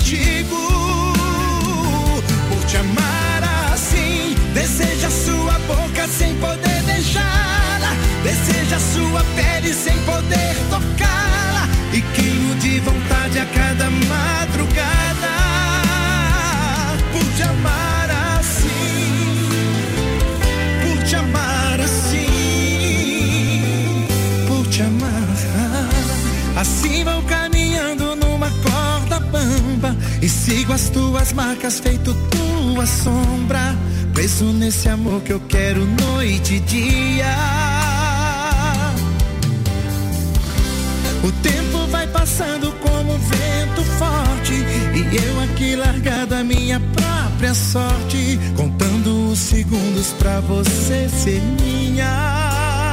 contigo. Por te amar assim, deseja sua boca sem poder beijá-la, deseja sua pele sem poder tocá-la, e queimo de vontade a cada madrugada. Por te amar assim, por te amar assim, por te amar. Assim vou caminhando numa corda bamba e sigo as tuas marcas feito tua sombra, preso nesse amor que eu quero noite e dia. O tempo vai passando como um vento forte e eu aqui largado a minha própria sorte, contando os segundos pra você ser minha.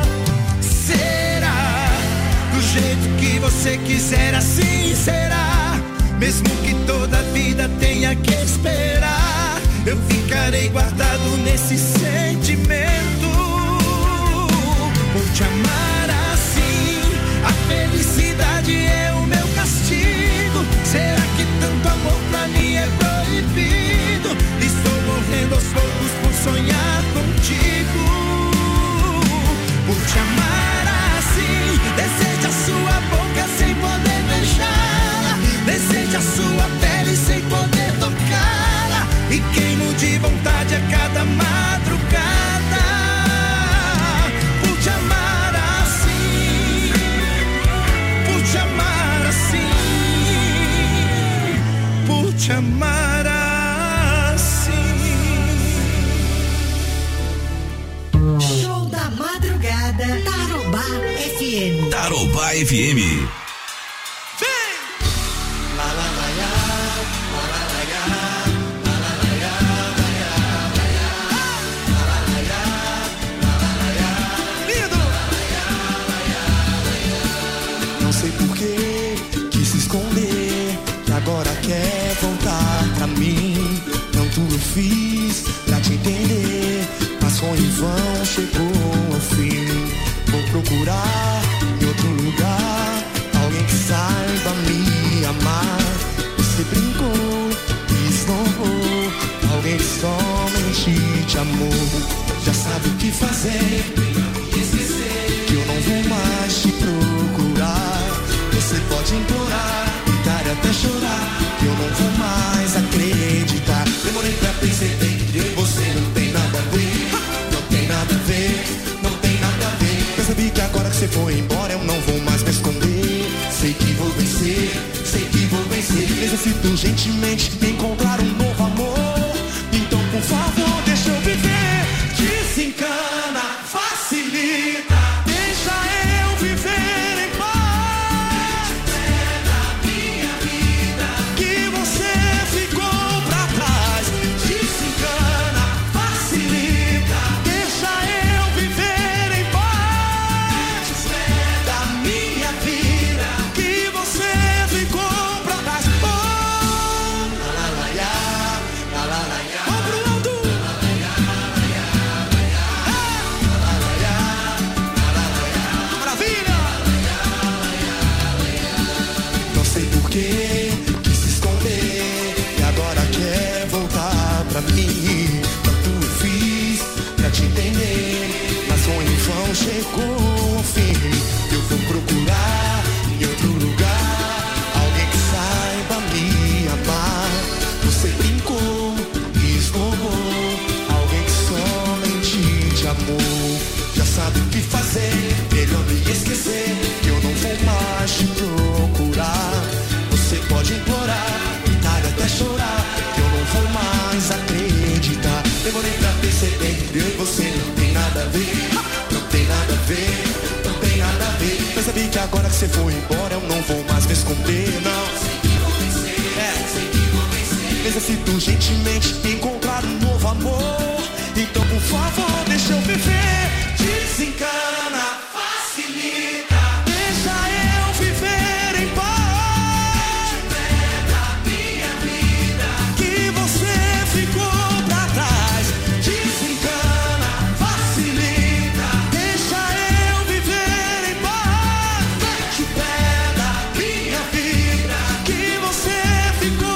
Será do jeito que você quiser, assim será, mesmo que toda a vida tenha que esperar, eu ficarei guardado nesse sentimento. Por te amar assim, a felicidade é o meu castigo. Será que tanto amor pra mim é proibido? Estou morrendo aos poucos por sonhar contigo. Por te amar assim, deseja sua boca sem poder beijá-la, deseja sua pele sem poder tocá-la, e queimo de vontade a cada madrugada. Por te amar assim, por te amar assim, por te amar assim. Show da madrugada, Tarobá FM. Tarobá FM. Agora quer voltar pra mim. Tanto eu fiz pra te entender, mas foi em vão, chegou ao fim. Vou procurar em outro lugar alguém que saiba me amar. Você brincou e esnobou alguém que somente te amou. Já sabe o que fazer, esquecer que eu não vou mais te procurar. Você pode implorar, até chorar, que eu não vou mais acreditar. Demorei pra perceber que eu e você não tem nada a ver. Não tem nada a ver, não tem nada a ver. Percebi que agora que você foi embora eu não vou mais me esconder. Sei que vou vencer, sei que vou vencer. Necessito urgentemente encontrar um novo amor. Então por favor deixa eu viver. Desencana, facilita, deixa eu viver em paz. Chegou ao fim, eu vou procurar em outro lugar alguém que saiba me amar. Você brincou e esnobou alguém que somente te amou. Já sabe o que fazer, melhor me esquecer, que eu não vou mais te procurar. Você pode implorar, gritar até chorar, que eu não vou mais acreditar. Demorei pra perceber que eu e você não tem nada a ver. Não tem nada a ver, não tem nada a ver. Percebi que agora que você foi embora eu não vou mais me esconder, não. Sei que vou vencer, sei que vou vencer. Necessito urgentemente encontrar um novo amor. Então por favor deixa eu viver. Desencana, facilita, deixa eu viver em paz. Entrega minha vida, que você ficou pra trás. Desencana, facilita, deixa eu viver em paz. Te pega minha vida, que você ficou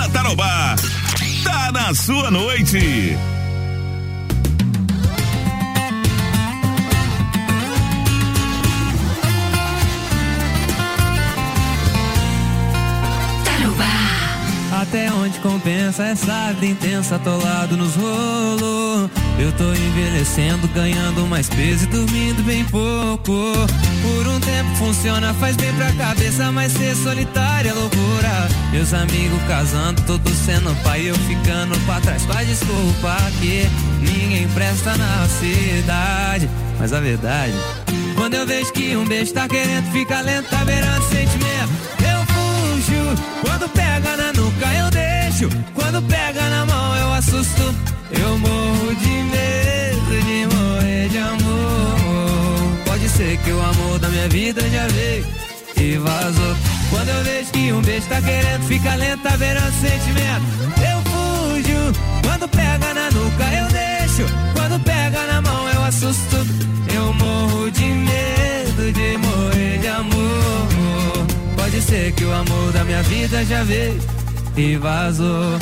Tarobá. Tá na sua noite. Até onde compensa essa vida intensa, atolado nos rolos. Eu tô envelhecendo, ganhando mais peso e dormindo bem pouco. Por um tempo funciona, faz bem pra cabeça, mas ser solitário é loucura. Meus amigos casando, todos sendo pai, eu ficando pra trás. Com a desculpa que ninguém presta na cidade. Mas a verdade, quando eu vejo que um beijo tá querendo ficar lento, tá beirando sentimento, eu fujo. Quando pega na nuca eu deixo, quando pega na mão eu assusto. Eu morro de medo de morrer de amor. Pode ser que o amor da minha vida já veio e vazou. Quando eu vejo que um beijo tá querendo ficar lento, tá beirando sentimento, eu fujo. Quando pega na nuca eu deixo, quando pega na mão eu assusto. Eu morro de medo de morrer de amor. Pode ser que o amor da minha vida já veio e vazou.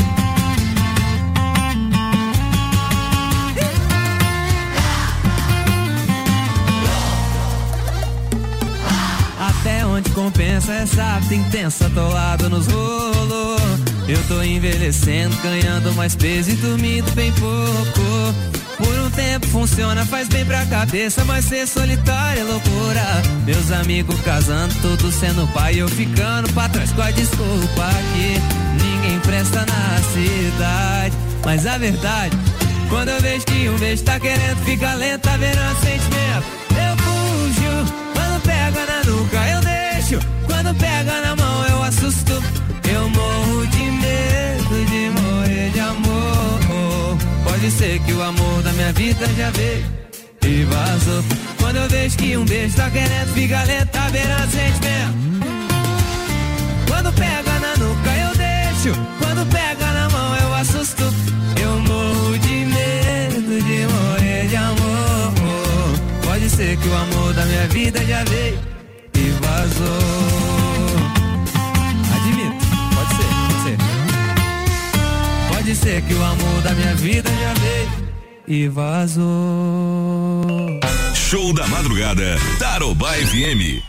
Até onde compensa essa vida intensa, atolado nos rolos. Eu tô envelhecendo, ganhando mais peso e dormindo bem pouco. Por um tempo funciona, faz bem pra cabeça, mas ser solitário é loucura. Meus amigos casando, todos sendo pai, eu ficando pra trás com a desculpa que ninguém presta na cidade. Mas a verdade, quando eu vejo que um beijo tá querendo ficar lento, tá beirando sentimento, eu fujo. Quando pega na nuca eu deixo, quando pega na mão eu assusto. Eu morro de medo de morrer de amor. Pode ser que o amor da minha vida já veio e vazou. Quando eu vejo que um beijo tá querendo ficar lento, tá beirando sentimento, quando pega na nuca eu deixo, quando pega na mão eu assusto. Eu morro de medo de morrer de amor. Pode ser que o amor da minha vida já veio e vazou. Admito, pode ser. Pode ser que o amor da minha vida já veio e vazou. Show da madrugada, Tarobá FM.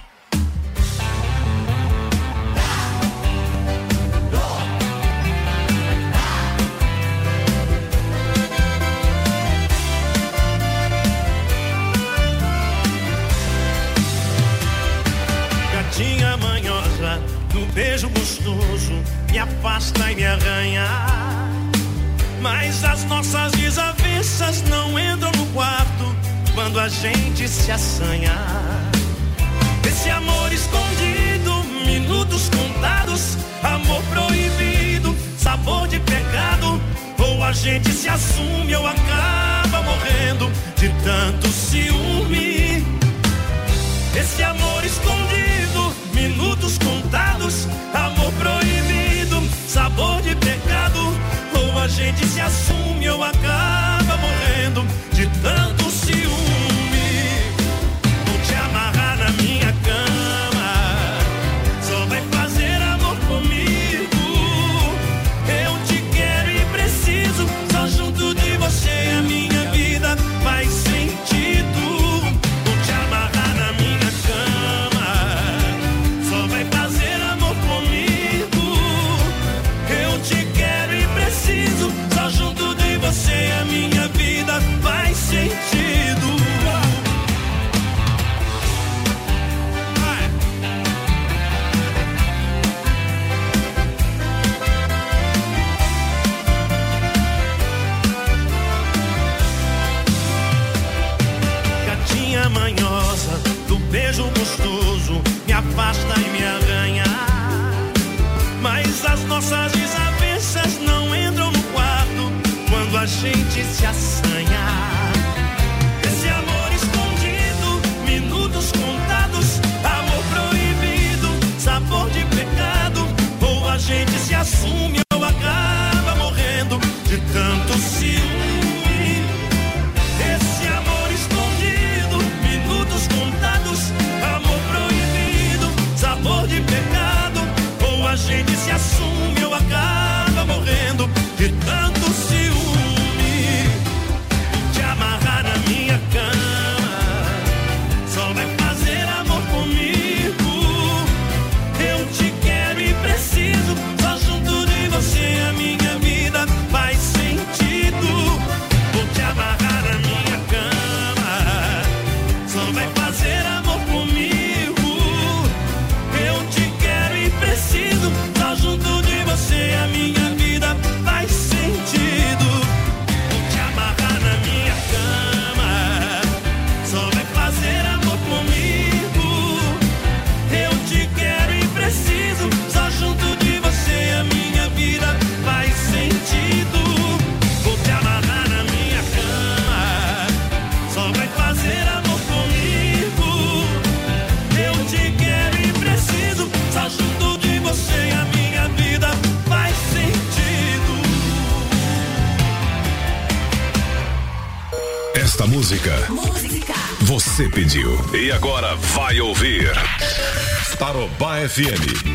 Gatinha manhosa, do beijo gostoso, me afasta e me arranha. Mas as nossas desavenças não entram no quarto quando a gente se assanha. Esse amor escondido, minutos contados, amor proibido, sabor de pecado. Ou a gente se assume ou acaba morrendo de tanto ciúme. Esse amor escondido, minutos contados, amor proibido, sabor de pecado. Ou a gente se assume ou acaba morrendo de tanto ciúme. Vou te amarrar na minha cama, só vai fazer amor comigo. Eu te quero e preciso, só junto de você a minha vida faz sentido. Vou te amarrar na minha cama, só vai fazer amor comigo. Eu te quero e preciso, só junto de você a minha vida faz sentido. Gatinha manhosa, do beijo gostoso, me afasta e me arranha. Mas as nossas desavenças não entram no quarto quando a gente se assanha. Esse amor escondido, minutos contados, amor proibido, sabor de pecado. Ou a gente se assume ou acaba morrendo de tanto ciúme. Esse amor escondido, minutos contados, amor proibido, sabor de pecado. Ou a gente se assume ou acaba morrendo de tanto ciúme. Te amarrar na minha cama, só vai fazer amor comigo. Eu te quero e preciso, só junto de você a minha vida faz sentido. Vou te amarrar na minha cama, só vai fazer amor comigo. Eu te quero e preciso, só junto de você a minha vida faz sentido. Vou te amarrar na minha cama, só vai fazer amor comigo. Eu te quero e preciso, só junto de você a minha vida faz sentido. Vou te amarrar na minha cama, só vai fazer amor comigo. Eu te quero e preciso, só junto de você a minha vida faz sentido. Esta música você pediu e agora vai ouvir Tarobá FM.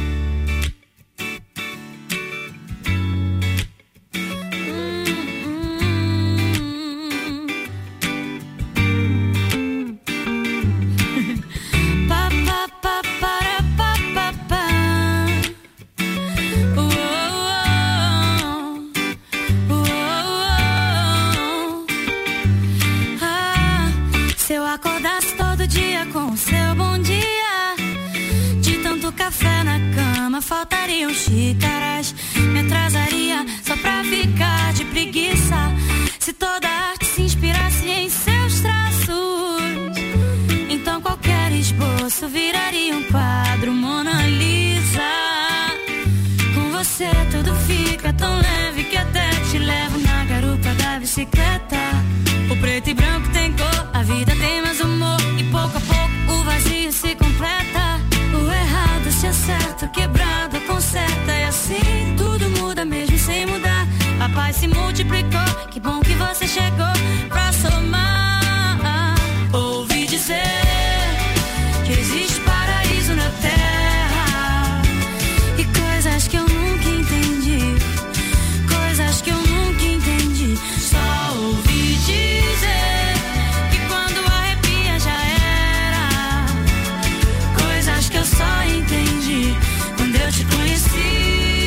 Se eu acordasse todo dia com o seu bom dia, de tanto café na cama faltariam xícaras. Me atrasaria só pra ficar de preguiça. Se toda arte se inspirasse em seus traços, então qualquer esboço viraria um quadro Mona Lisa. Com você tudo fica tão leve que até te levo na garupa da bicicleta. O preto e branco tem cor, a vida tem mais humor, e pouco a pouco o vazio se completa. O errado se acerta, o quebrado conserta, e assim tudo muda mesmo sem mudar. A paz se multiplicou, que bom que você chegou pra somar. Ouvi dizer que existe paraíso na terra, e coisas que eu nunca entendi, coisas que eu nunca entendi. Só ouvi dizer que quando arrepia já era, coisas que eu só entendi quando eu te conheci.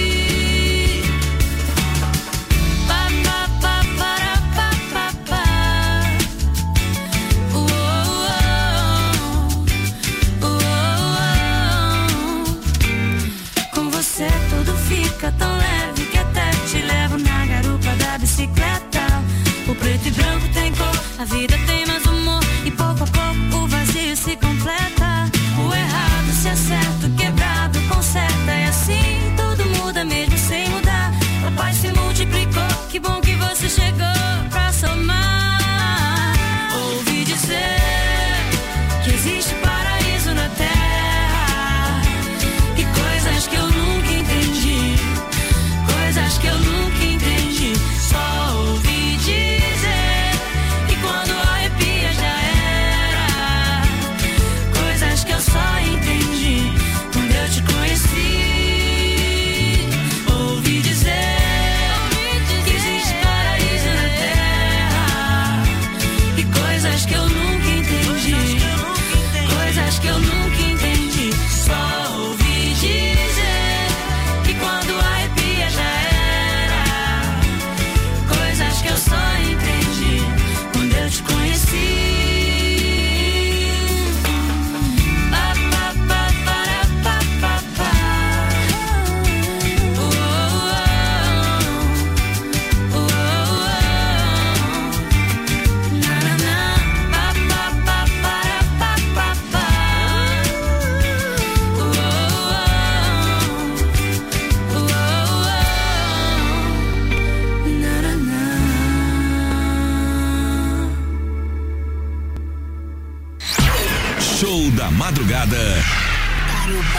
Com você tudo fica tão leve que até te levo na garupa da bicicleta. O preto e branco tem cor, a vida tem mais humor, e pouco a pouco o vazio se completa. O errado se acerta, o quebrado conserta, e assim tudo muda mesmo sem mudar. A paz se multiplicou, que bom que você chegou pra somar. Ouvi dizer que existe paraíso na terra, e coisas que eu nunca entendi, coisas que eu nunca entendi. Só ouvi dizer que quando arrepia já era, coisas que eu só entendi quando eu te conheci. Ouvi dizer que existe paraíso na terra, e coisas que eu nunca entendi, coisas que eu nunca entendi. Só ouvi dizer que quando arrepia já era, coisas que eu só entendi quando eu te conheci. Show da madrugada.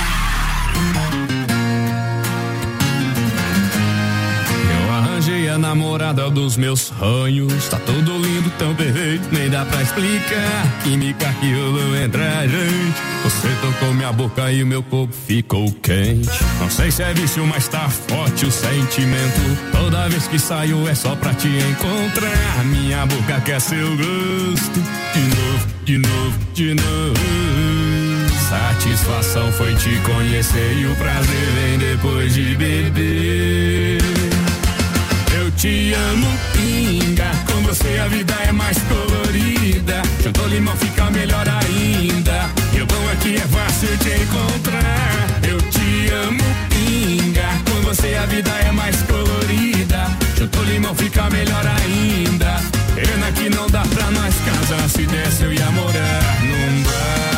Eu arranjei a namorada namorada dos meus sonhos. Tá tudo lindo, tão perfeito, nem dá pra explicar. Química que rolou entre a gente. Você tocou minha boca e o meu corpo ficou quente. Não sei se é vício, mas tá forte o sentimento. Toda vez que saio é só pra te encontrar. Minha boca quer seu gosto. De novo, de novo, de novo. Satisfação foi te conhecer e o prazer vem depois de beber. Eu te amo, pinga. Com você a vida é mais colorida. Juntou limão fica melhor ainda. E o bom aqui é fácil te encontrar. Eu te amo, pinga. Com você a vida é mais colorida. Juntou limão fica melhor ainda. Pena que não dá pra nós casar. Se desse eu ia morar num bar.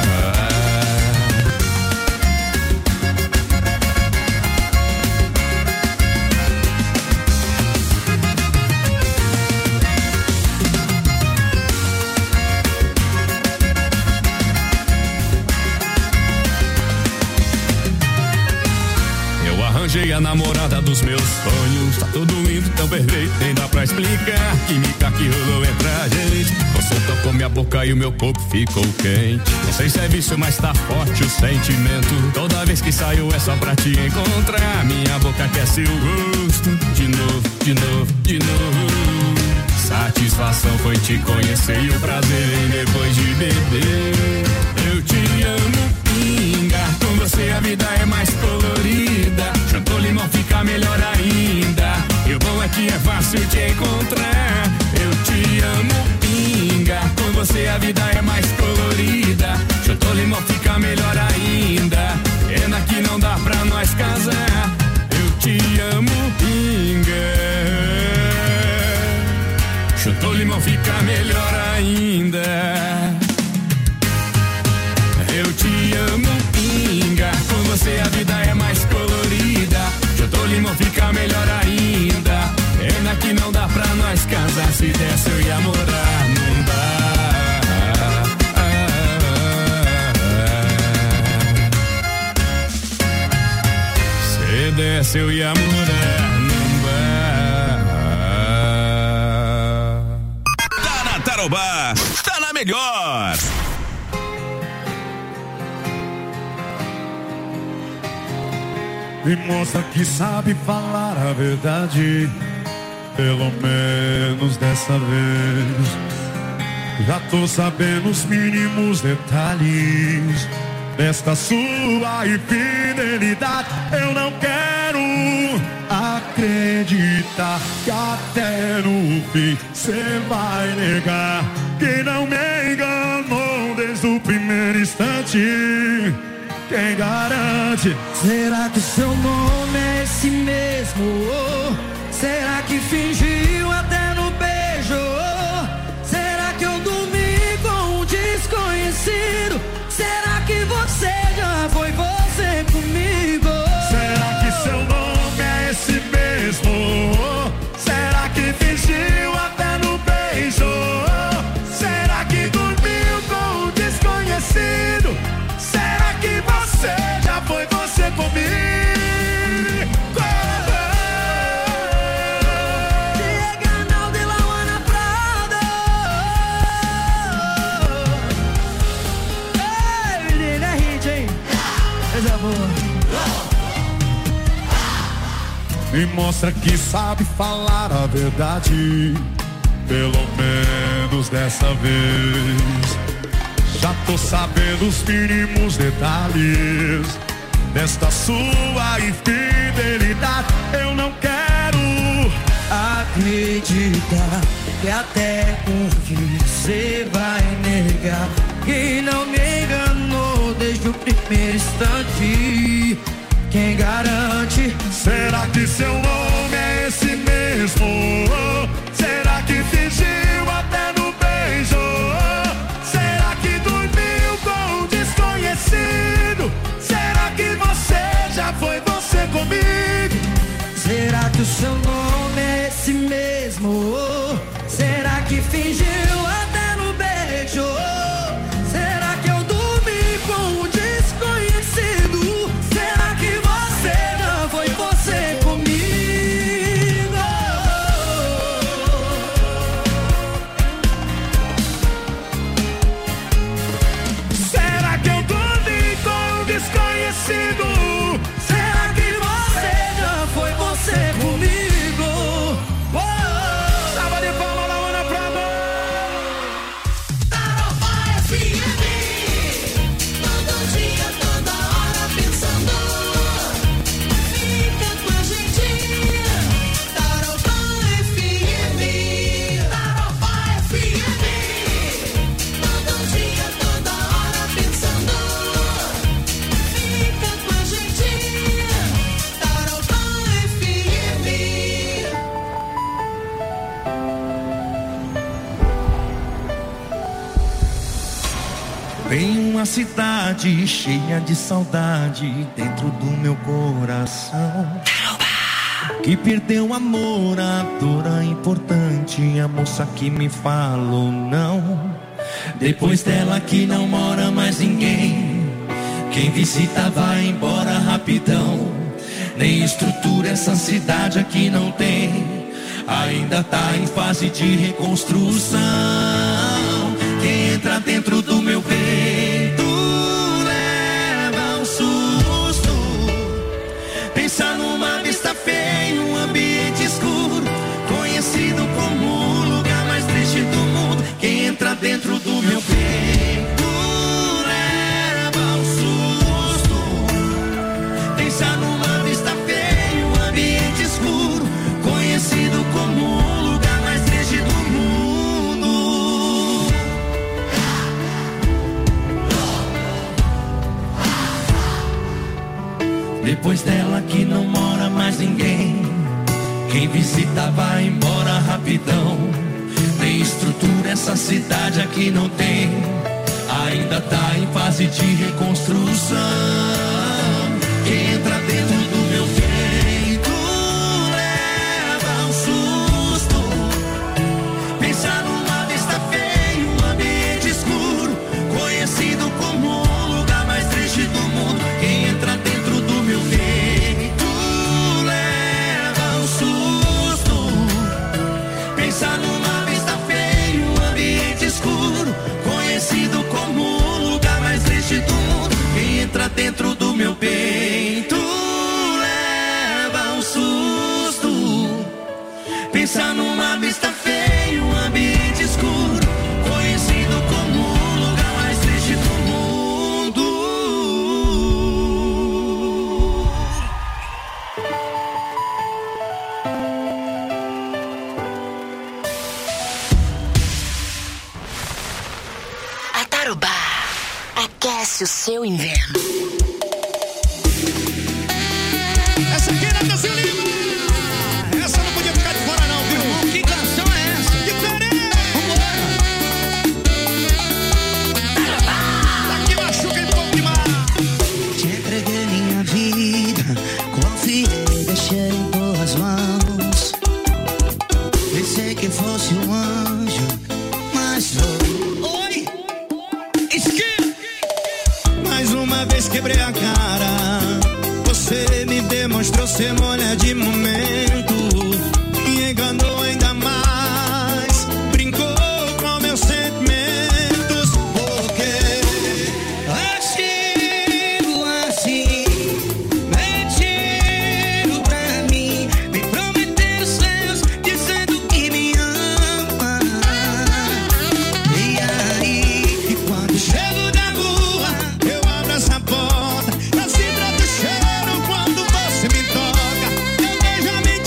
Arranjei a namorada dos meus sonhos. Tá tudo lindo, tão perfeito, nem dá pra explicar. Química que rolou entre a gente. Você tocou minha boca e o meu corpo ficou quente. Não sei se é vício, mas tá forte o sentimento. Toda vez que saio é só pra te encontrar. Minha boca quer seu gosto. De novo, de novo, de novo. Satisfação foi te conhecer e o prazer vem depois de beber. Eu te amo, pinga. Com você a vida é mais colorida. Juntou limão fica melhor ainda. E o bom é que é fácil te encontrar. Eu te amo, pinga. Com você a vida é mais colorida. Juntou limão fica melhor ainda. Pena que não dá pra nós casar. Eu te amo, pinga. Juntou limão fica melhor ainda. Eu te amo, pinga. Com você a vida é mais colorida. Juntou limão fica melhor ainda. Pena que não dá pra nós casar. Se desse eu ia morar num bar. Se desse eu ia morar num bar. Tá na Tarobá, tá na melhor. Me mostra que sabe falar a verdade, pelo menos dessa vez. Já tô sabendo os mínimos detalhes desta sua infidelidade. Eu não quero acreditar que até no fim cê vai negar que não me enganou desde o primeiro instante. Quem garante? Será que seu nome é esse mesmo? Será que fingiu até no beijo? Será que eu dormi com um desconhecido? Será que você já foi você comigo? Será que seu nome é esse mesmo? Será que fingiu até no beijo? Será que dormiu com um desconhecido? Será que você já foi você comigo? Canal de La Juana Prado. Ei, menina, é hit, hein? Coisa boa. Me mostra que sabe falar a verdade, pelo menos dessa vez. Já tô sabendo os mínimos detalhes desta sua infidelidade. Eu não quero acreditar que até com fim você vai negar que não me enganou desde o primeiro instante. Quem garante? Será que seu nome é esse mesmo? Será que fingiu até no beijo? Será que dormiu com um desconhecido? Será que você já foi você comigo? Será que o seu nome é esse mesmo? Será que fingiu até no beijo? Será que eu dormi com um desconhecido? Será que você já foi você comigo? uma cidade cheia de saudade dentro do meu coração, que perdeu amor, a dor importante, a moça que me falou não. Depois dela que não mora mais ninguém, quem visita vai embora rapidão. Nem estrutura essa cidade aqui não tem, ainda tá em fase de reconstrução. Quem entra dentro do meu peito leva um susto. Pensa numa vista feia, um ambiente escuro, conhecido como o lugar mais triste do mundo. Quem entra dentro do meu peito leva um susto. Pensa numa vista feia, um ambiente escuro, conhecido como o lugar mais triste do mundo. Depois dela que não mora mais ninguém, quem visita vai embora rapidão. Nem estrutura essa cidade aqui não tem, ainda tá em fase de reconstrução. Quem entra dentro do meu peito leva um susto. Pensa numa vista feia, um ambiente escuro, conhecido como o lugar mais triste do mundo. Quem entra dentro do meu peito leva um susto. Pensa numa vista feia, um ambiente escuro, conhecido como o lugar mais triste do mundo. Quem entra dentro do meu peito leva um susto. Pensa numa vista feia, um ambiente escuro, conhecido como o lugar mais triste do mundo. A Tarobá aquece o seu inverno. Essa aqui é da Brasil Lima. Essa não podia ficar de fora não, viu? Que canção é essa? Diferente. Daqui machuca um pouco demais. Te entreguei minha vida, confiei, deixei em tuas mãos. Pensei que fosse um anjo, mas sou. Oi. Mais uma vez quebrei a cara. Você me demonstrou ser mulher de momento, me enganou ainda mais, brincou com meus sentimentos. Porque Agindo assim, mentindo pra mim, me prometendo céus, dizendo que me ama. E aí, e quando chego da rua, eu abro essa porta, eu sinto o cheiro quando você me toca. Eu beijo a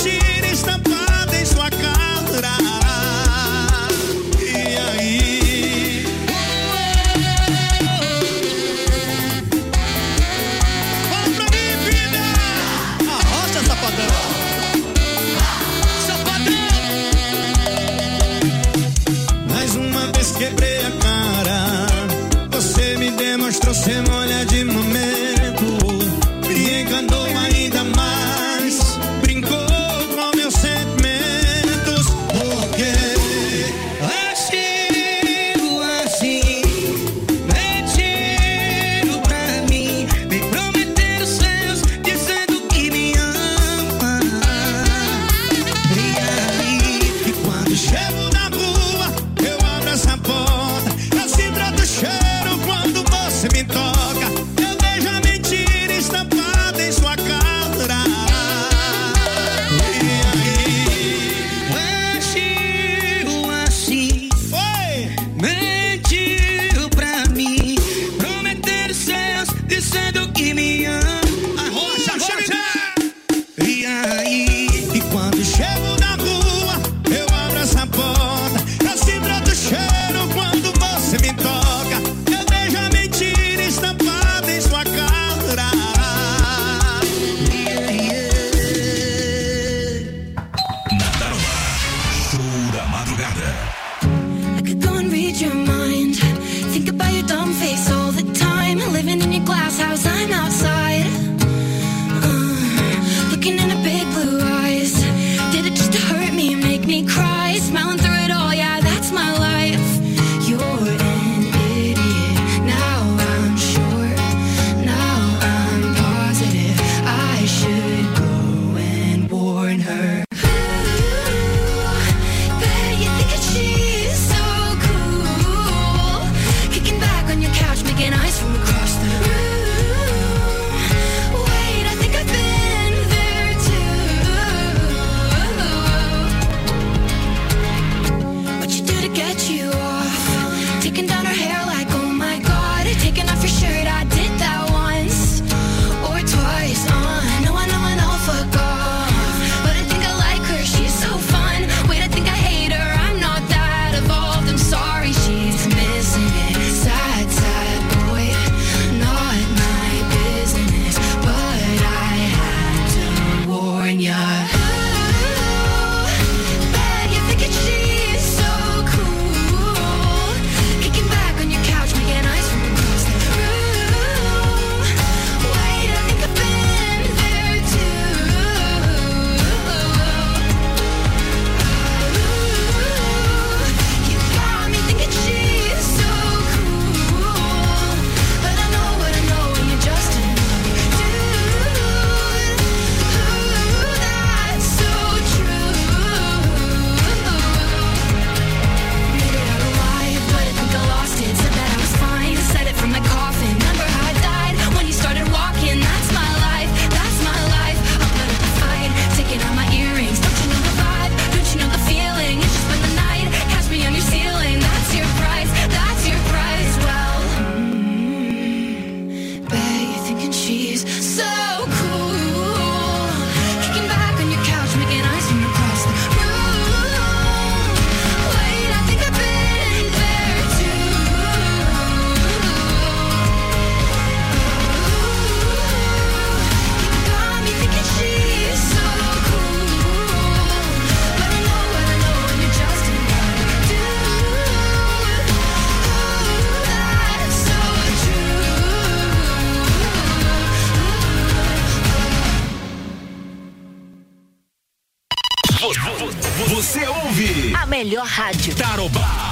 Você ouve a melhor rádio. Tarobá.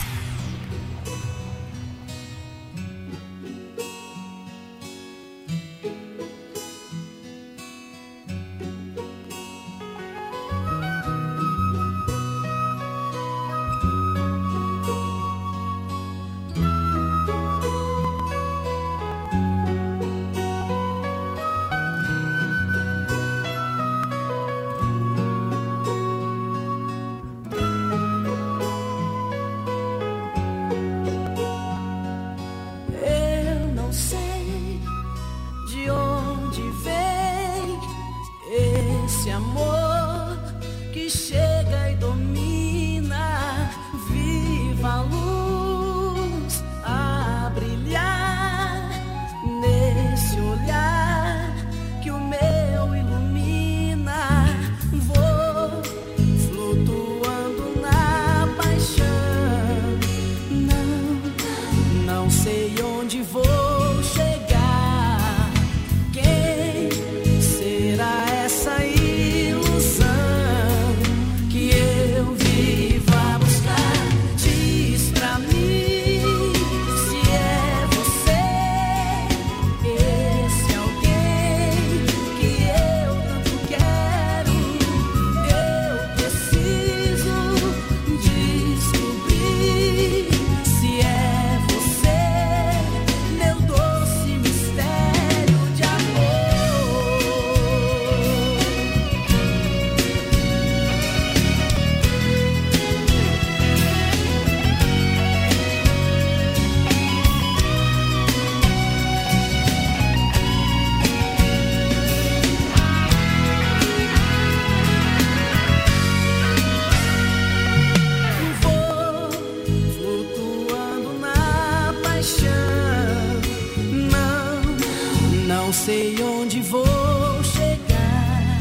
sei onde vou chegar.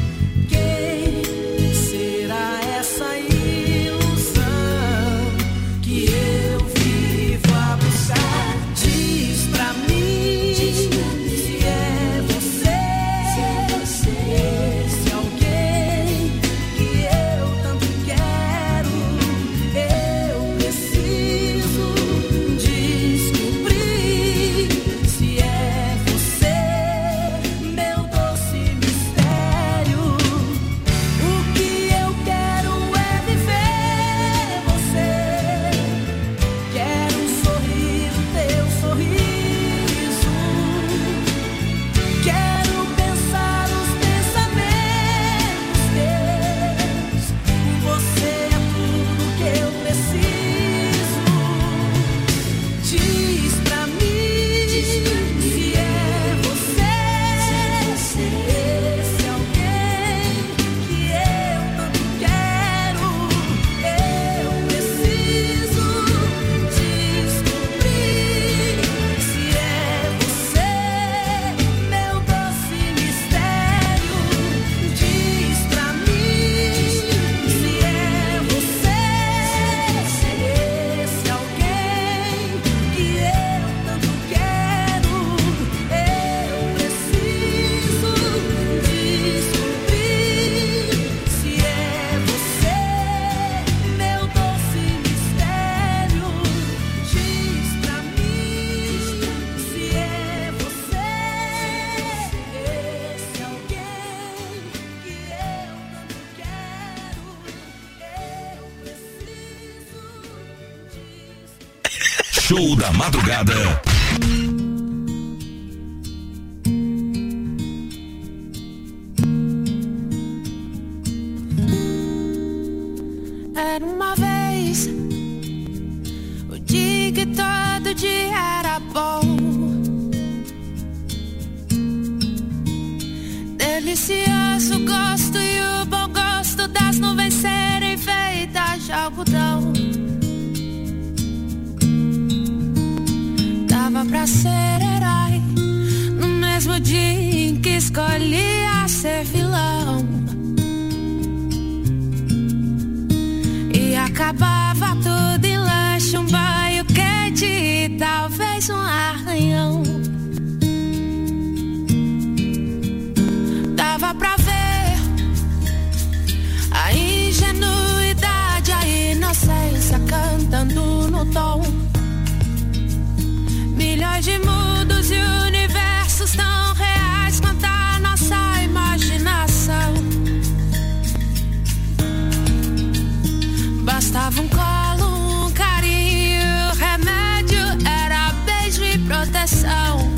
Quem será essa ilusão que eu vivo a buscar? Diz pra mim se é você, esse alguém que eu tanto quero. Eu preciso descobrir se é você, meu doce mistério. O que eu quero é viver você. Quero sorrir o teu sorriso. Quero pensar os pensamentos teus. Você é tudo que eu preciso. Diz pra mim se é você, esse alguém que eu tanto quero. Eu preciso descobrir se é você, meu doce mistério. Diz pra mim se é você, esse alguém que eu tanto quero. Eu preciso descobrir se é você, meu doce mistério. Diz pra mim se é você, esse alguém que eu tanto quero. Eu preciso Show da Madrugada. Era uma vez o dia que todo dia era bom, delicioso gosto e o bom gosto das nuvens serem feitas de algodão. Dava pra ser herói no mesmo dia em que escolhia ser vilão. E acabava Depois de mundos e universos tão reais quanto a nossa imaginação, bastava um colo, um carinho, remédio era beijo e proteção.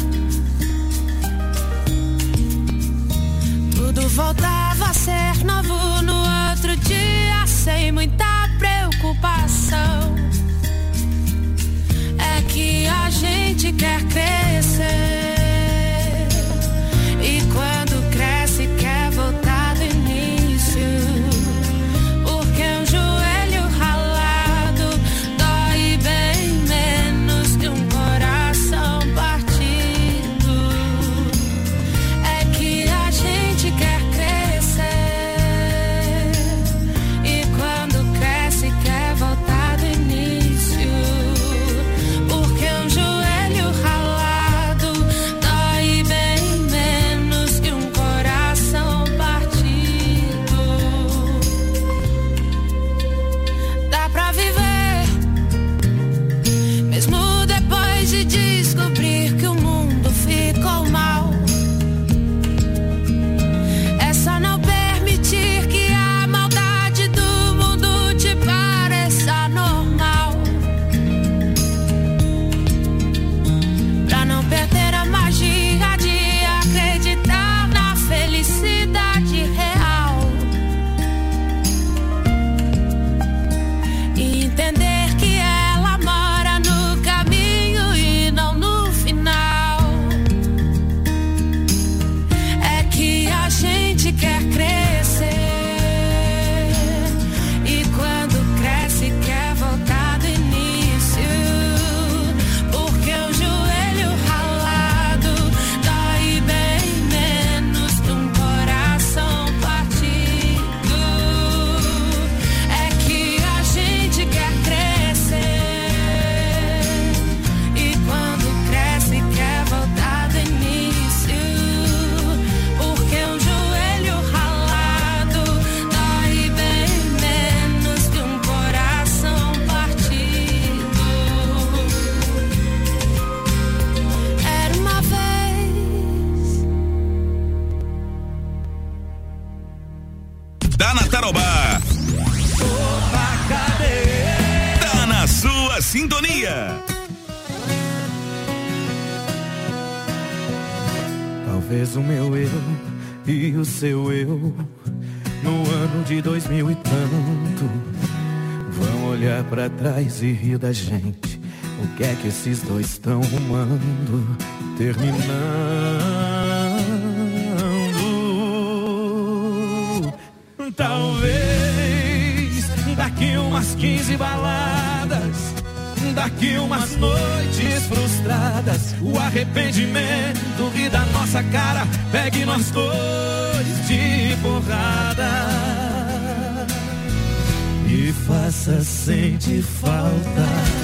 Tudo voltava a ser novo no outro dia, sem muita preocupação. É que a gente quer crescer, e quando cresce quer voltar do início, porque um joelho ralado dói bem menos que um coração partido. É que a gente quer crescer, e quando cresce quer voltar do início, porque um joelho ralado dói bem menos que um coração partido. Dá pra viver, mesmo depois de descobrir que o mundo ficou mal. É só não permitir que a maldade do mundo te pareça normal, pra não perder a magia de acreditar na felicidade real, e entender que ela mora no caminho e não no final. É que a gente quer crescer, e quando cresce quer voltar do início, porque o joelho ralado dói bem menos que um coração partido. É que a gente quer crescer, e quando cresce quer voltar do início, porque um joelho ralado dói bem menos que um coração partido. Era uma vez. Tá na Tarobá. Tá na sua sintonia. Talvez o meu eu e o seu eu, no ano de 2000 e tanto, vão olhar pra trás e rir da gente. O que é que esses dois estão rumando, terminando? Talvez daqui umas 15 baladas, daqui umas noites frustradas, o arrependimento ri da nossa cara, pegue nós dois de porrada e faça sentir falta.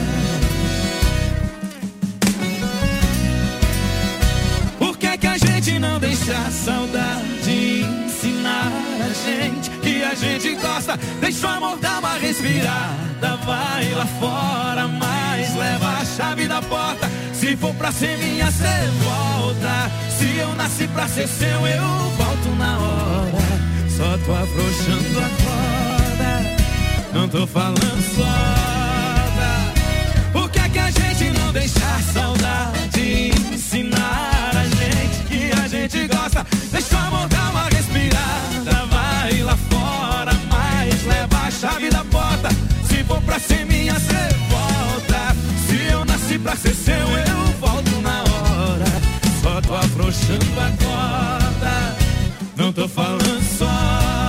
Por que que a gente não deixa a saudade ensinar a gente que a gente gosta? Deixa o amor dar uma respirada, vai lá fora, mas leva a chave da porta. Se for pra ser minha, cê volta. Se eu nasci pra ser seu, eu volto na hora. Só tô afrouxando a corda, não tô falando solta. Por que que a gente não deixa a saudade ensinar a gente que a gente gosta? Deixa o amor dar uma respirada, vai lá fora, mas leva a chave da porta. Se for pra ser minha, cê volta. Se eu nasci pra ser seu, eu volto na hora. Só tô afrouxando a corda, não tô falando solta.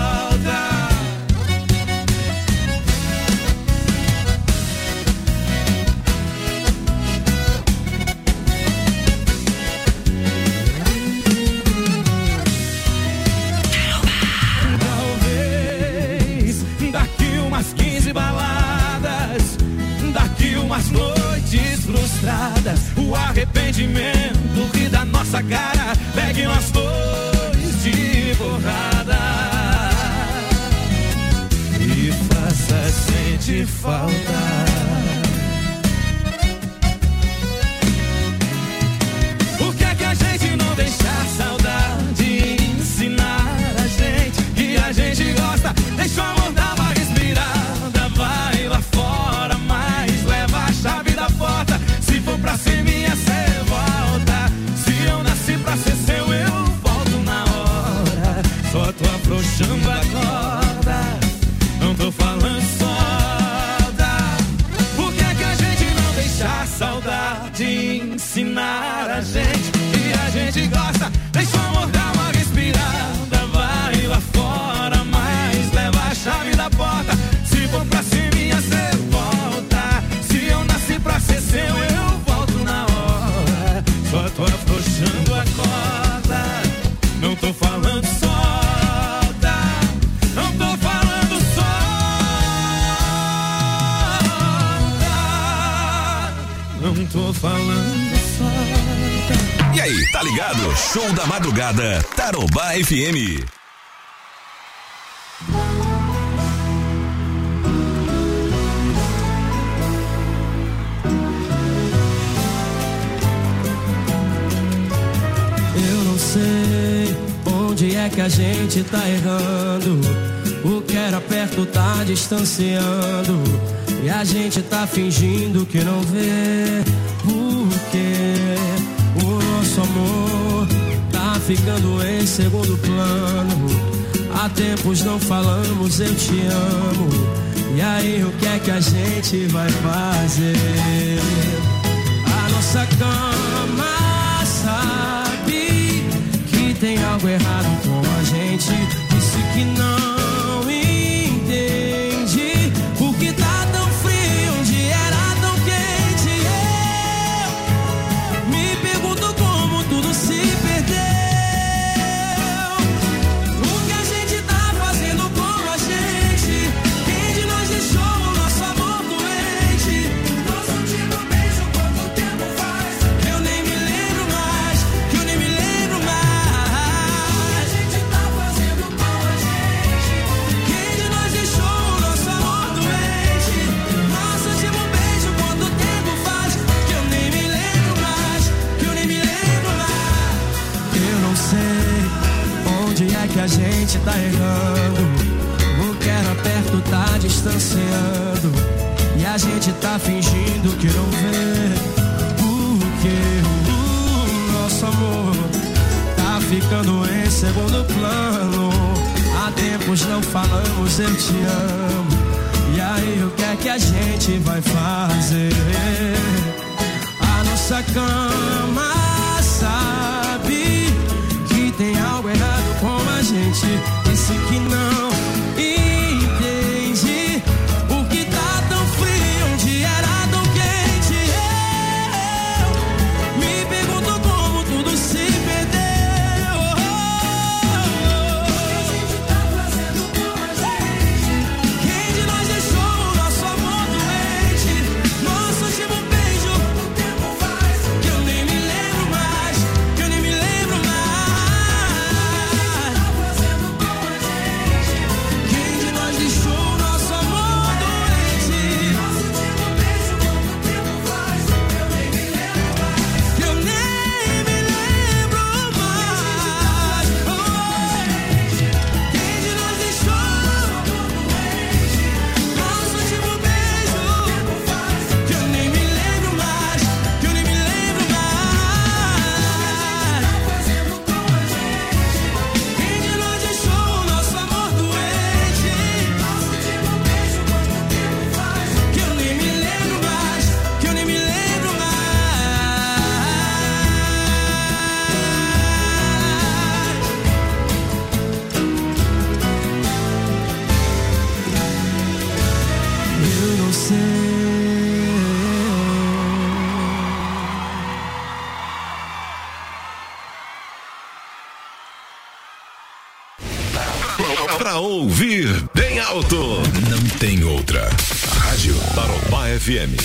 Talvez daqui umas 15 baladas, daqui umas noites frustradas, o arrependimento ri da nossa cara, pegue nós dois de porrada e faça sentir falta. afrouxando a corda. Não tô falando solda. Por que é que a gente não deixa a saudade ensinar a gente? E a gente gosta, deixa o amor dar uma respirada. Vai lá fora, mas leva a chave da porta. Se for pra ser minha, cê volta. Se eu nasci pra ser seu, eu volto na hora. Só tô afrouxando a corda. Não tô falando solda. Não tô falando solda. Não tô falando solda. E aí, tá ligado? Show da madrugada, Tarobá FM. Eu não sei onde é que a gente tá errando. O que era perto tá distanciando. E a gente tá fingindo que não vê. Porque o nosso amor tá ficando em segundo plano. Há tempos não falamos, eu te amo. E aí o que é que a gente vai fazer? A nossa cama sabe que tem algo errado com a gente. Disse que não entende porque tá tão frio onde era tão quente. Eu me pergunto como tudo se perdeu. O que a gente tá fazendo com a gente? Quem de nós deixou o nosso amor doente? Nosso último beijo, quanto tempo faz? Eu nem me lembro mais, que eu nem me lembro mais. O que a gente tá fazendo com a gente? Quem de nós deixou o nosso amor doente? Nosso último beijo, quanto tempo faz? Que eu nem me lembro mais, que eu nem me lembro mais. Eu não sei onde é que a gente tá errando. O que era perto tá distanciando. E a gente tá fingindo que não vê. Porque o nosso amor tá ficando em segundo plano. Há tempos não falamos, eu te amo. E aí o que é que a gente vai fazer? A nossa cama sabe que tem algo errado com a gente. Disse que não entende porque tá tão frio onde era tão quente. Eu me pergunto como tudo se perdeu. O que a gente tá fazendo com a gente? Quem de nós deixou o nosso amor doente? Nosso último beijo, quanto tempo faz? Que eu nem me lembro mais, que eu nem me lembro mais. Quem de nós deixou o nosso amor doente? Nosso último beijo, quanto tempo faz? Eu nem me lembro mais, eu nem me lembro mais. Quem de nós deixou o nosso amor doente? Nosso último beijo, quanto tempo faz? Que eu nem me lembro mais, que eu nem me lembro mais. Quem de nós deixou o nosso amor doente? Nosso último beijo, quanto tempo faz? Que eu nem me lembro mais, que eu nem me lembro mais. Eu não sei. Pra ouvir bem alto, não tem outra. Rádio Tarobá FM.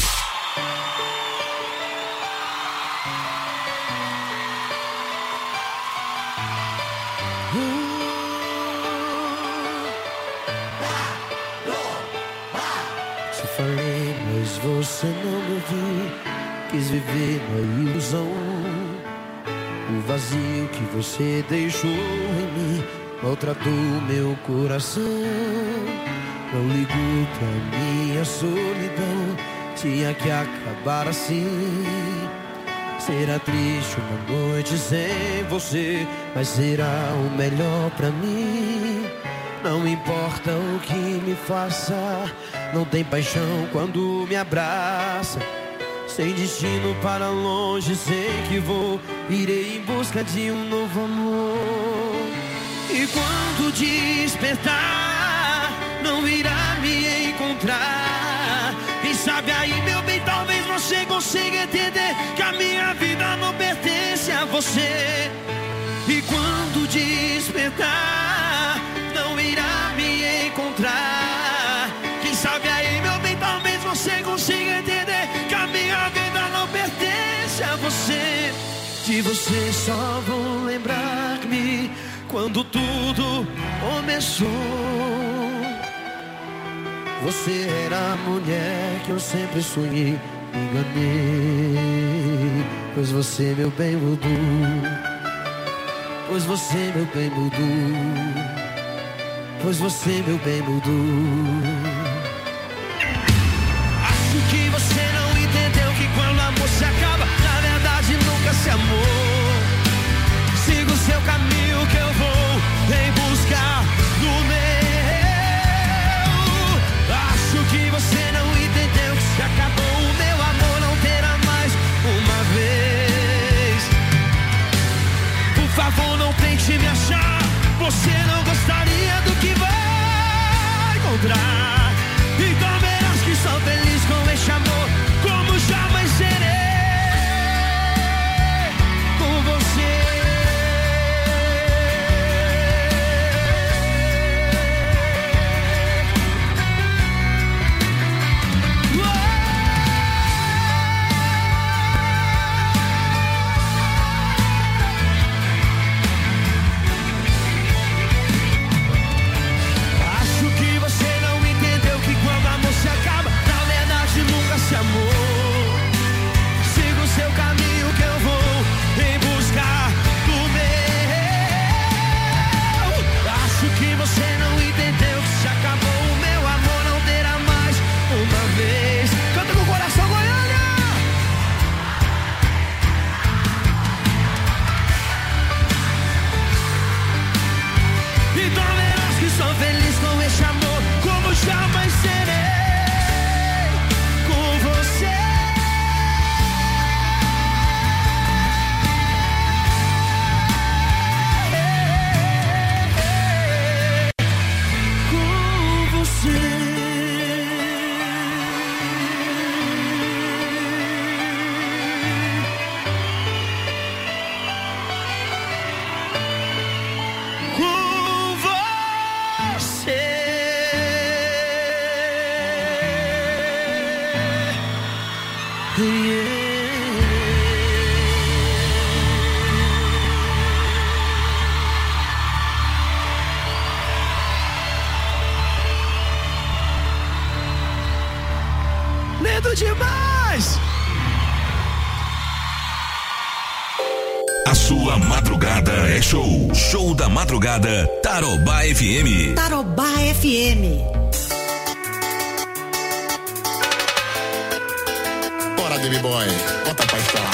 Te falei, mas você não me ouviu. Quis viver na ilusão. O vazio que você deixou em mim maltratou meu coração. Não ligou pra minha solidão. Tinha que acabar assim. Será triste uma noite sem você, mas será o melhor pra mim. Não importa o que me faça, não tem paixão quando me abraça. Sem destino para longe, sei que vou, irei em busca de um novo amor. E quando despertar, não irá me encontrar. Quem sabe aí, meu bem, talvez você consiga entender que a minha vida não pertence a você. E quando despertar, não irá me encontrar. Quem sabe aí, meu bem, talvez você consiga entender que a minha vida não pertence a você. De você só vou lembrar-me quando tudo começou. Você era a mulher que eu sempre sonhei, me enganei. Pois você, meu bem, mudou. Pois você, meu bem, mudou. Pois você, meu bem, mudou. Acho que você não entendeu que quando o amor se acaba, na verdade nunca se amou. Siga o seu caminho que eu vou em busca do meu. Acho que você não entendeu que se acabou o meu amor, não terá mais uma vez. Por favor, não tente me achar. Você não gostaria do que vai encontrar. Então verás que sou feliz com este amor, como jamais serei com você. Lindo demais! A sua madrugada é show. Show da madrugada, Tarobá FM. Tarobá FM. Bora, Baby Boy, bota pra estourar.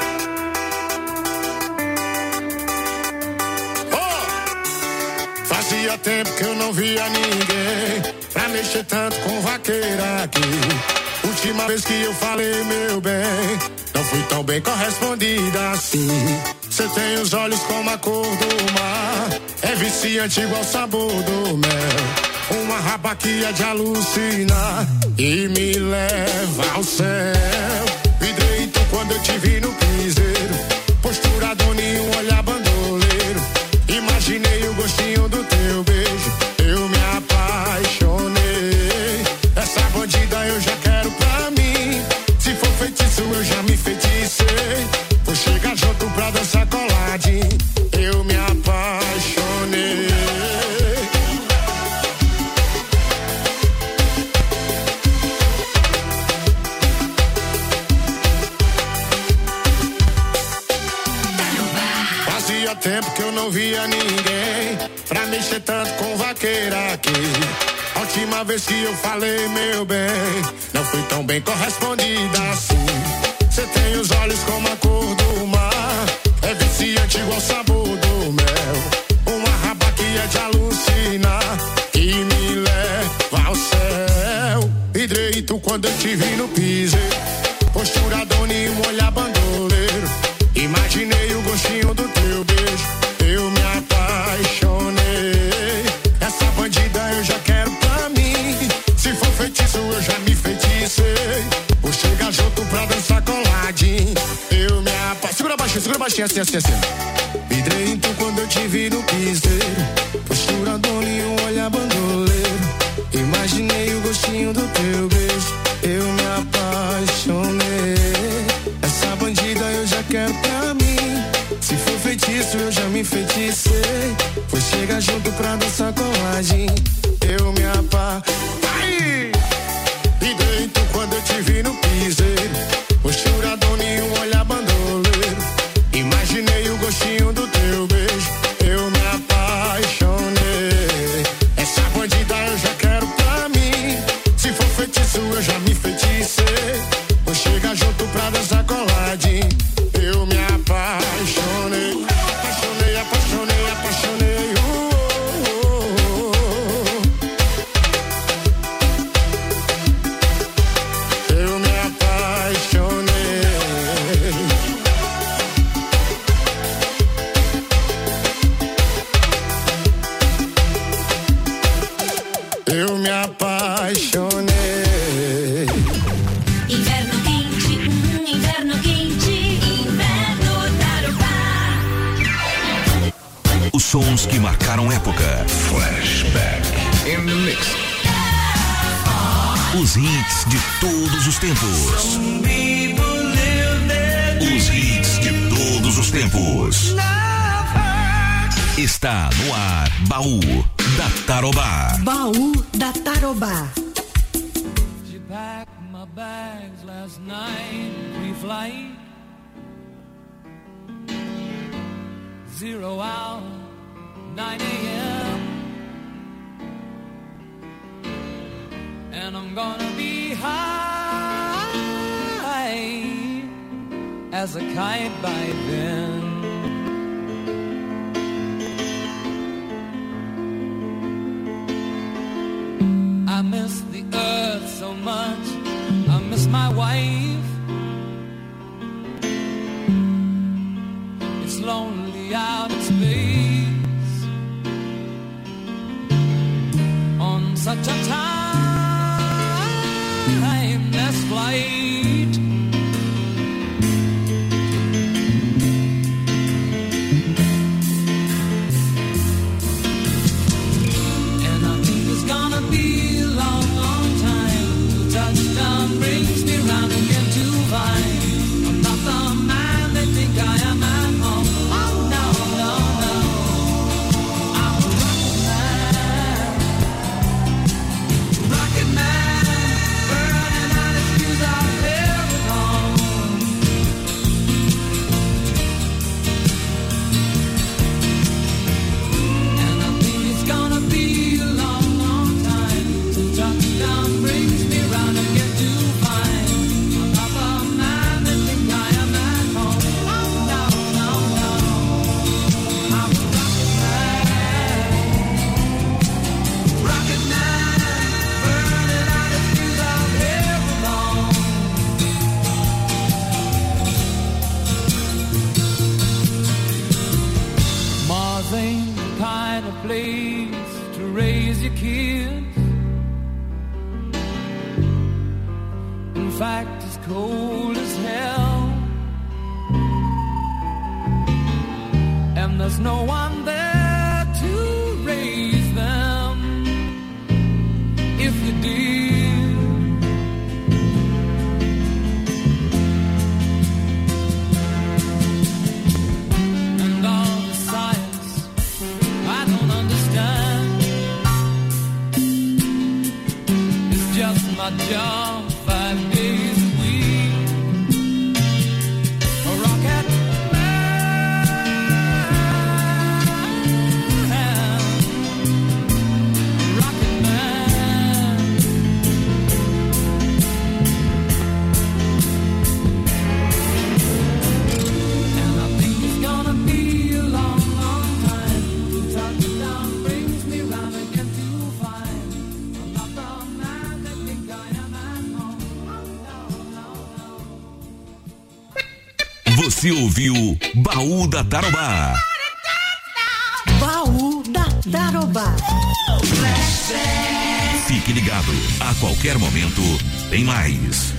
Fazia tempo que eu não via ninguém pra mexer tanto com vaqueira aqui. Última vez que eu falei, meu bem, não fui tão bem correspondida assim. Você tem os olhos como a cor do mar, é viciante igual o sabor do mel. Uma raba que é de alucinar e me leva ao céu. Vidreito quando eu te vi no piseiro, postura dona e um olhar bandoleiro. Imaginei o gostinho do teu beijo, eu me apaixonei. Essa bandida eu já quero pra mim, se for feitiço eu já me feiticei. Vou chegar junto pra dançar coladinho, eu me apaixonei. Fazia tempo que eu não via ninguém pra mexer tanto com vaqueira aqui. A última vez que eu falei, meu bem, não fui tão bem correspondida assim. Você tem os olhos como a cor do mar, é viciante igual o sabor do mel. Uma raba que é de alucinar quando eu te vi no piseiro. Postura dona e um olhar bandoleiro. Imaginei o gostinho do teu beijo. Eu me apaixonei. Essa bandida eu já quero pra mim. Se for feitiço eu já me feiticei. Vou chegar junto pra dançar coladinho. Eu me apaixonei. Segura baixinho, assim, assim, assim. Vidrei então quando eu te vi no piseiro. Postura dona e um olhar bandoleiro. Imaginei o gostinho do teu beijo. Eu me apaixonei. Essa bandida eu já quero pra mim. Se for feitiço eu já me feiticei. Vou chegar junto pra dançar coladinho. Eu me apaixonei. E dentro quando eu te vi no piseiro. Postura dona e um olhar bandoleiro. Imaginei o gostinho do teu beijo. Eu me apaixonei. Essa bandida eu já quero pra mim. Se for feitiço eu já me feiticei. Vou chegar junto pra dançar coladinho. Eu me apaixonei. Apaixonei, apaixonei, apaixonei. Eu me apaixonei. Eu me apaixonei. Inverno quente, inverno quente, inverno Tarubá. Os sons que marcaram época. Flashback in the mix. Os hits de todos os tempos. Os hits de todos os tempos. Está no ar, Baú da Tarobá. Baú da Tarobá. She packed my bags last night, pre-flight. 0 hour, 9 a.m. And I'm gonna be high as a kite by then. I miss the earth so much. I miss my wife. It's lonely out in space on such a timeless flight. And I think it's gonna be a long, long time till touchdown brings me round again to find I'm not the man they think I am at home. Oh no, no, no, I'm a rocket man, burning out his fuse out of heaven home. And I think it's gonna be a long, long time till touchdown brings me round again to find I'm not the man they think I am at home. Oh no, no, no, I'm a rocket man, burning out his fuse out of heaven home. Mars ain't the kind of place to raise your kids. In fact, it's cold as hell. And there's no one there to raise them. If you did, and all the science I don't understand. It's just my job 5 days a week. A rocket man that think I am at home. Você ouviu Baú da Tarobá. Baú da Tarobá. Fique ligado, a qualquer momento tem mais.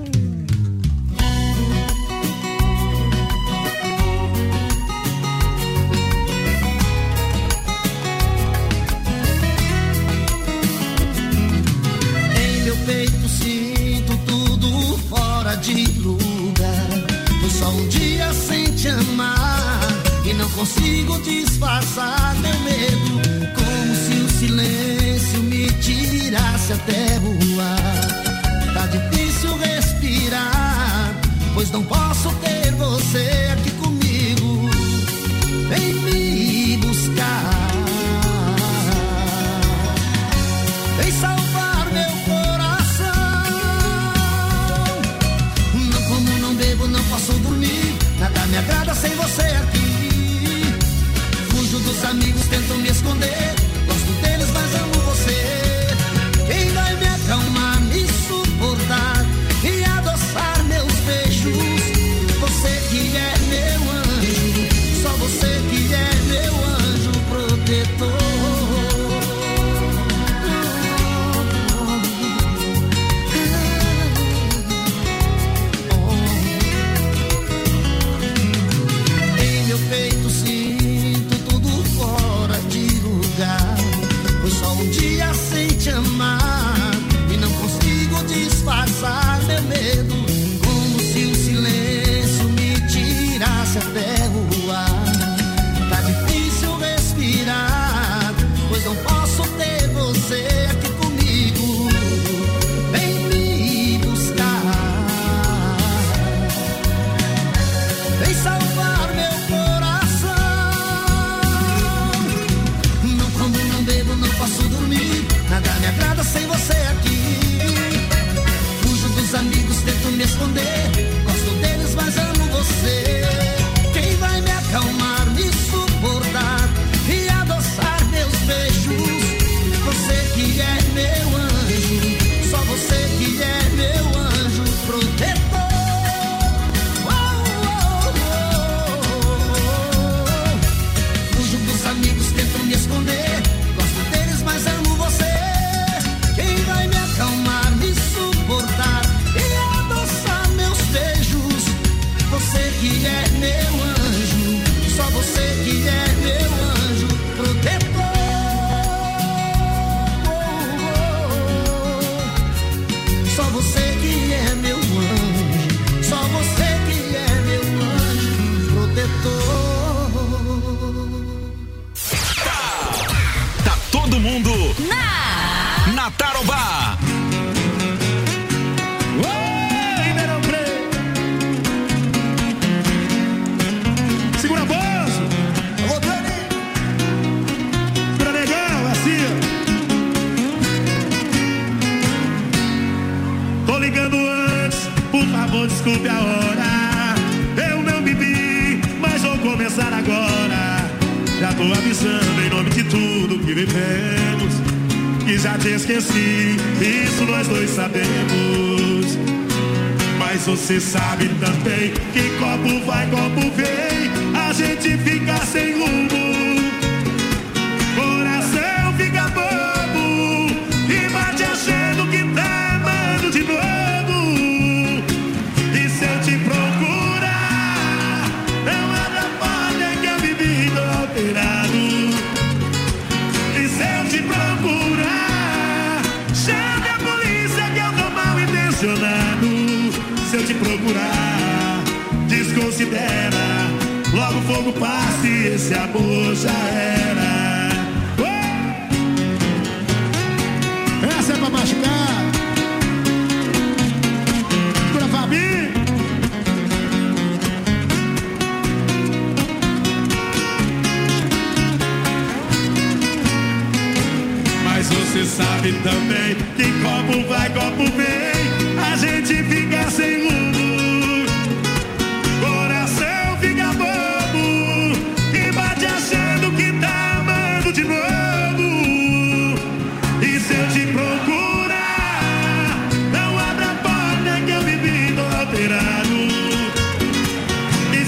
Em meu peito sinto tudo fora de lugar. Foi só um dia sem te amar e não consigo disfarçar meu medo, como se o silêncio me tirasse até o ar. Tá difícil respirar, pois não posso ter você aqui comigo. Vem me buscar, vem salvar meu coração. Não como, não bebo, não posso dormir, nada me agrada sem você aqui. Fujo dos amigos, tento me esconder, gosto deles, mas amo você. Quem vai me acalmar, me suportar e adoçar meus beijos? Você que é meu anjo, só você que é meu anjo protetor. Em meu peito sinto tudo fora de lugar. Foi só um dia sem te amar e não consigo disfarçar meu medo, como se o silêncio me tirasse até o ar. Tá difícil respirar, pois não posso ter você aqui comigo. Vem me buscar, vem salvar meu coração. Não como, não bebo, não posso dormir, nada me agrada sem você aqui. Fujo dos amigos, tento me esconder, gosto deles, mas amo você. Quem vai me acalmar, me suportar e adoçar meus beijos? Você que é meu anjo, só você que é meu anjo protetor. Fujo dos amigos, tento me esconder, gosto deles, mas amo você. Quem vai me acalmar, me suportar e adoçar meus beijos? Você que é meu anjo, só você que é meu anjo protetor. Só você que é meu anjo, só você que é meu anjo protetor. Tá todo mundo na Tarobá. Ribeirão Preto. Segura a voz. Alô, Dani. Segura negão, assim. Tô ligando antes, por favor, desculpe a hora. Eu não bebi, mas vou começar agora. Já tô avisando em nome de tudo que vivemos, que já te esqueci, isso nós dois sabemos. Mas você sabe também que copo vai, copo vem, a gente fica sem rumo, coração fica bobo e bate achando que tá amando de novo. E se eu te procurar, não abra a porta que eu vivi tô alterado. E se eu te procurar, chame a polícia que eu tô mal intencionado. Se eu te procurar, desconsidera, logo o fogo passa e esse amor já era. Essa é pra machucar. Segura, Fabi. Mas você sabe também que copo vai, copo vem, a gente fica sem rumo, coração fica bobo e bate achando que tá amando de novo. E se eu te procurar, não abra a porta que eu vivi tô alterado. E